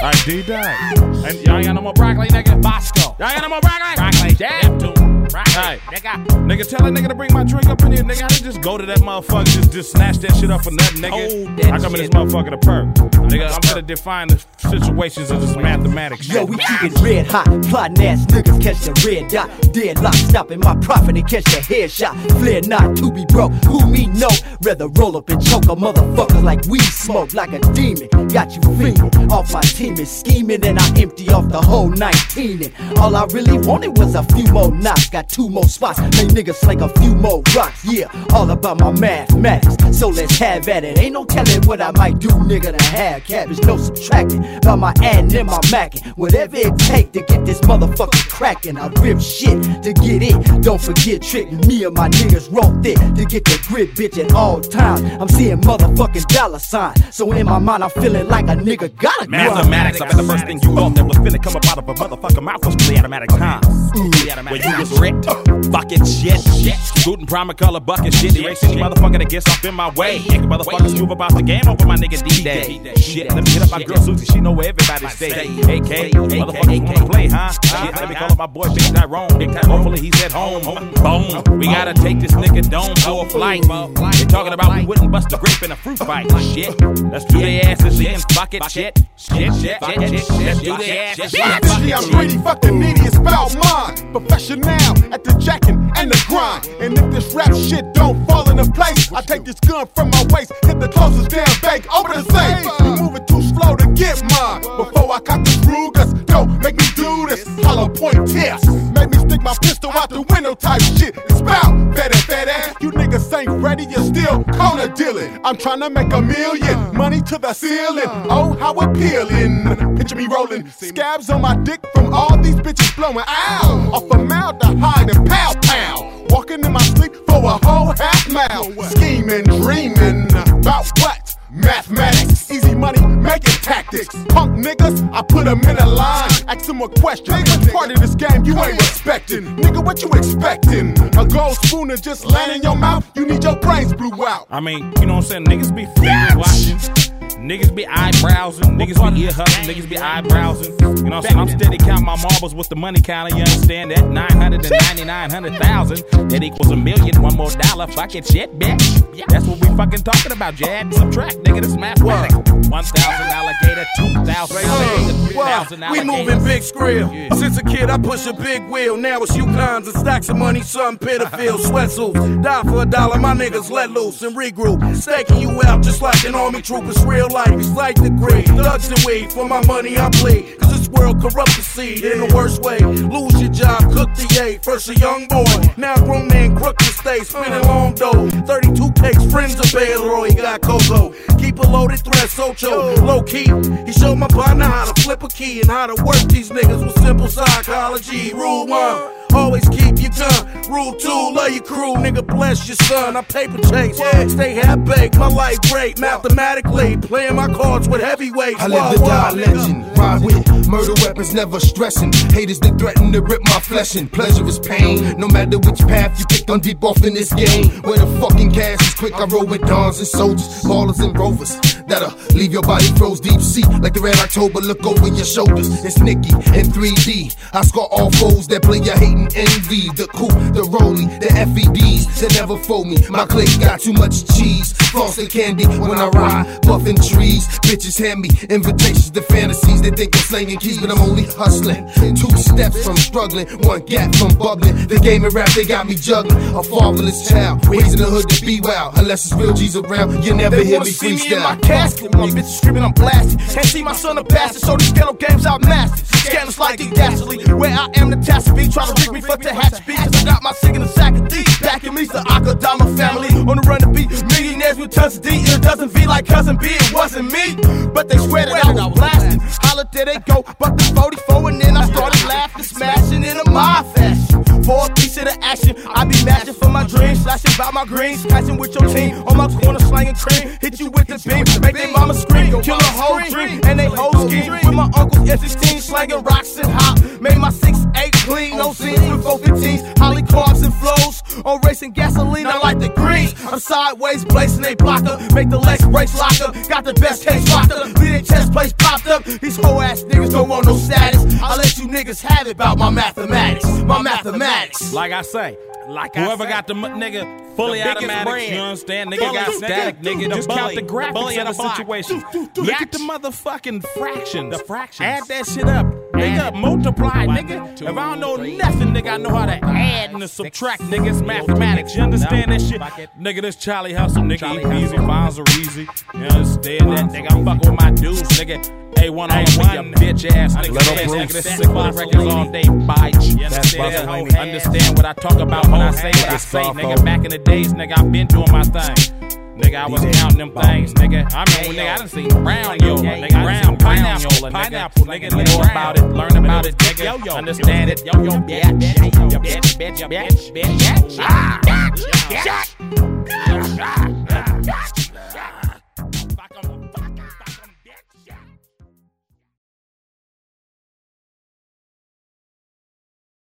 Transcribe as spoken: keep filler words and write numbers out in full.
I did that. And y'all ain't got no more broccoli, nigga? Bosco. Y'all ain't got no more broccoli? Broccoli. Jab to Right. Nigga. nigga, tell that nigga to bring my drink up in here, nigga. I didn't just go to that motherfucker, just, just snatch that shit up for nothing, nigga. I come in this motherfucker to perk. Nigga, I'm gonna define the situations as just mathematics. Yo, we keep it red hot. Plotting ass niggas catch the red dot. Deadlock, stopping my profit and catch the headshot. Flare not to be broke. Who me know? Rather roll up and choke a motherfucker like weed smoke, like a demon. Got you fiending. Off my team is scheming, and I empty off the whole nineteen. And all I really wanted was a few more knocks. Got two more spots, make niggas sling a few more rocks. Yeah, all about my mathematics. So let's have at it. Ain't no telling what I might do, nigga, to have cabbage. No subtracting. By my adding and my macking. Whatever it take to get this motherfucker cracking. I rip shit to get it. Don't forget trick. Me and my niggas wrote it to get the grit, bitch, at all times. I'm seeing motherfucking dollar sign. So in my mind, I'm feeling like a nigga gotta grind. Mathematics, I bet the first thing you thought that was finna come up out of a motherfucking mouth was play automatic times. When you was wrecked, fucking shit, shit, shooting primer color bucket shit, erase any motherfucker that gets off in my way. Nigga, motherfuckers move about the game over my nigga D-Day. Shit, let me hit up my girl Susie, she know where everybody stay. A K, motherfuckers wanna play, huh? Shit, let me call up my boy Big Tyrone. Hopefully he's at home. Boom, we gotta take this nigga dome for a flight. They talking about we wouldn't bust a grape in a fruit fight. Shit, let's do their asses in bucket shit. Shit, shit, shit, shit, let's do their asses in bucket shit. I'm greedy, fucking needy, it's about mine. Professional at the jacking and the grind. And if this rap shit don't fall into place, I take this gun from my waist, hit the closest damn bank, open the safe. You moving too slow to get mine. Before I cock the Rugas, don't make me do this. Hollow point tips, make me stick my pistol out the window type shit. It's bout fat fat ass. You niggas ain't ready, you're still corner dealing. I'm trying to make a million, money to the ceiling. Oh, how appealing. Picture me rolling, scabs on my dick from all these bitches blowing. Ow, off a mouth to hide and pow pow. Walking in my sleep for a whole half mile. Scheming, dreaming about what? Mathematics, easy money, making tactics. Punk niggas, I put them in a line. Ask them a question. What part of this game you ain't respecting? Nigga, what you expecting? A gold spoon to just land in your mouth? You need your brains blew out. I mean, you know what I'm saying? Niggas be finger watching. Niggas be eyebrowsing, niggas be ear hustling, niggas be eyebrowsing. You know what I'm saying? I'm steady counting my marbles with the money counter, you understand that? nine hundred ninety-nine hundred thousand, that equals a million, one more dollar, fucking shit, bitch. That's what we fucking talking about, Jad. Subtract, nigga, this mathematics. one thousand alligator, two thousand alligator, three thousand alligator. We moving big skrill. Yeah. Since a kid, I push a big wheel. Now it's Yukons and stacks of money, something pitiful. Sweatsuits, die for a dollar, my niggas let loose and regroup. Staking you out just like an army troop. It's real life, it's like the grade. Thugs and weed, for my money I bleed. Cause this world corrupt the seed in the worst way. Lose your job, cook the A. First a young boy, now grown man crook the stay. Spinning long dough, thirty-two cakes, friends of Baylor, he got Coco. Keep a loaded threat, Socho, low key. He showed my partner how to flip a key and how to work these niggas with simple psychology. Rule one, always keep your gun. Rule two, love your crew, nigga, bless your son. I paper chase, stay half baked, my life great. Mathematically, playing my cards with heavyweights. I live to die legend, ride with murder weapons, never stressing. Haters that threaten to rip my flesh and pleasure is pain. No matter which path you pick, I'm deep off in this game. Where the fucking cash is quick, I roll with dons and soldiers, ballers and rovers. That'll leave your body froze deep sea like the Red October. Look over your shoulders, it's Nicky in three D. I score all foes that play your hating envy. The coupe, the rollie, the F E Ds that never fold me. My clique got too much cheese, frosted candy when I ride, buffing trees. Bitches hand me invitations to fantasies. They think I'm slanging keys, but I'm only hustling. Two steps from struggling, one gap from bubbling. The game of rap, they got me juggling. A fatherless child, raising the hood to be wild. Unless it's real G's around, you never hear me freestyle. See me in my casket, my bitches screaming, I'm blasted. Can't see my son a bastard, so these ghetto games out mastered. Scandalous like the dastardly, where I am the Tassaby. Try to rig me for Tehachapi, cause I got my sick in the sack of D. Back in me's the Akadama family, on the run to be millionaires with tons of D. And it doesn't V like cousin B, it wasn't me. But they swear that I was blasting. Holla, there they go, but the forty-four, and then I started laughing, smashing in a mob fashion. For a piece of the action, I be matching for my dreams, slashing by my greens, catching with your team on my corner, slanging cream. Hit you with the beam, make their mama scream, kill a whole dream, and they whole scheme. With my uncle's S sixteen, slanging rocks and hop. Made my six eight clean, no scenes with four fifteens, holly carbs and flows. On racing gasoline, I like the green. dreams. I'm sideways, blazing a blocker. Make the legs brace locker. Got the best taste rocker. Lead their chest place popped up. These hoe ass niggas don't want no status. I let you niggas have it about my mathematics. My mathematics. Like I say, Like I whoever say, got the m- nigga fully the biggest automatic, bread. you understand? Nigga Bully, got nigga. static, nigga. The Just bully. count the The graphics bully of of the the block. situation. do, Look yatch. at the motherfucking fractions. The fractions. Add that shit up. Nigga, multiply, One, nigga. two, If I don't know three, nothing, nigga, I know how to five, add and to six, subtract, nigga. It's mathematics. You understand that shit? Nigga, this Charlie Hustle, nigga. Charlie Eat easy, Hustle. files are easy. You understand that? Nigga, I'm fucking with my dudes, nigga. A one on one, you bitch ass nigga. Little Nigga, Bruce. nigga, this sick boy records all day bite. You understand? Mussolini. Understand what I talk about when I say what I say, nigga. Back in the days, nigga, I've been doing my thing. Nigga, I was counting them things, nigga. I mean, nigga, I done seen brown yola, nigga, brown pineapple, yola, pineapple, nigga. nigga, Know brown. about it, learn about it, nigga. Yo, yo. Understand it, yo, yo, bitch, bitch, bitch, bitch, bitch, bitch, bitch, bitch, bitch, bitch, bitch, bitch, bitch, bitch, bitch, bitch, bitch,